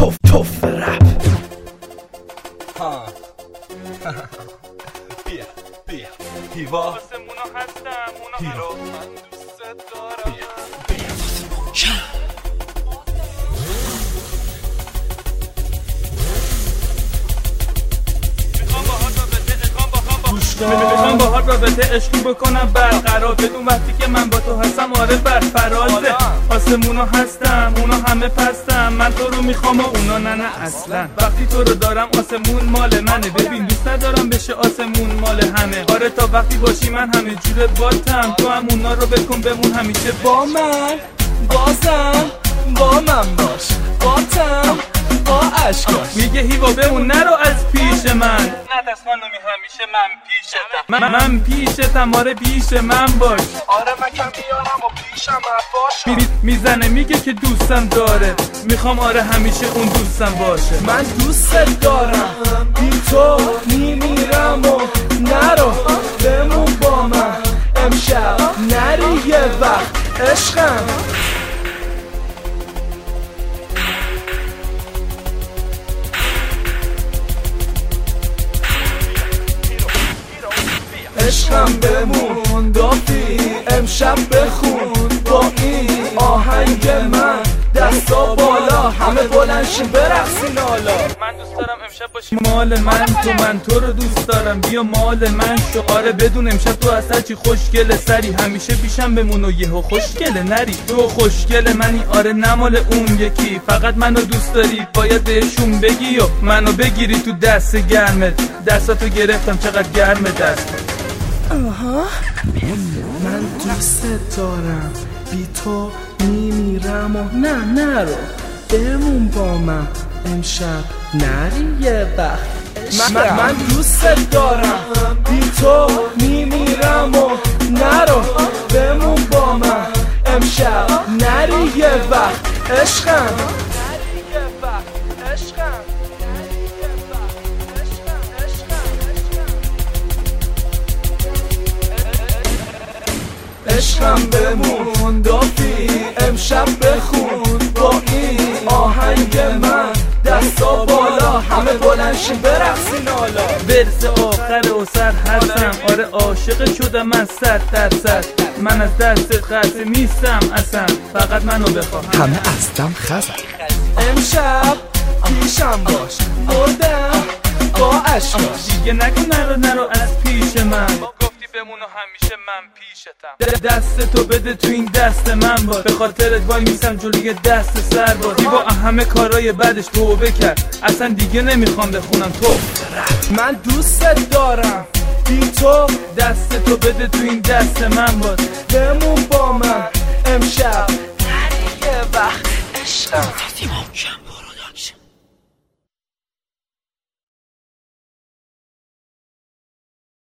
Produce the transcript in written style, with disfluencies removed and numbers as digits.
توف رپ. بیا هیوا واسه مونا هستم مونا هیرو من دوست دارم. میخوام باهات رابطه عشقی بکنم برقرار، بدون وقتی که من با تو هستم آره بر فرازه. آسمونا هستم اونا همه پستم، من تو رو میخوام و اونا نه اصلا. وقتی تو رو دارم آسمون مال منه، ببین دوست ندارم بشه آسمون مال همه. آره تا وقتی باشی من همه جوره باتم، تو هم اونا رو بکن بمون همیشه با من. بازم با من باش باتم با عشقاش. میگه هیوا بمون نرو از پیش من، نترس خانومی همیشه من پیشتم. من پیشتم آره پیش من باش. آره من کم میارم و پیشم باش. میزنه میگه که دوستم داره، میخوام آره همیشه اون دوستم باشه. من دوست دارم بی تو میمیرم و نرو بمون با من امشب نری یه وقت عشقم. عشقم بمون دافی امشب بخون با این آهنگ من، دستا بالا همه بلنشین برقصین حالا. من دوست دارم امشب باشی مال من تو رو دوست دارم بیا مال من شو. آره بدون امشب تو اصلا چی خوشگله سری، همیشه پیشم بمون و یهو خوشگله نری. تو خوشگله منی آره نمال اون یکی، فقط منو دوست داری باید بهشون بگی و منو بگیری تو دست گرمت. دستاتو گرفتم چقدر گرمه دست. من دوست دارم بی تو میمیرم و نرو بمون با من امشب نری یه وقت. من دوست دارم بی تو میمیرم و نرو بمون با من امشب نری یه وقت عشقم. عشقم بمون دافی امشب بخون با این آهنگ من، دستا بالا همه بلنشین برقصین حالا. برس آخر و سر هستم آره عاشق شدم من 100%. من از دستت خسته نیستم اصلا، فقط منو بخواه همه ازدم خزن. امشب پیشم باش مردم با عشقاش. دیگه نگو نرو از پیش من، گفتی بمون و همیشه من پیشتم. دست تو بده تو این دست من باش، به خاطرت وای میسم جلوی دست سر باش. با همه کارای بعدش توبه کرد اصلا دیگه نمیخوام بخونم تو. من دوست دارم بی تو دست تو بده تو این دست من باش، بمون با من امشب نری یه وقت عشقم.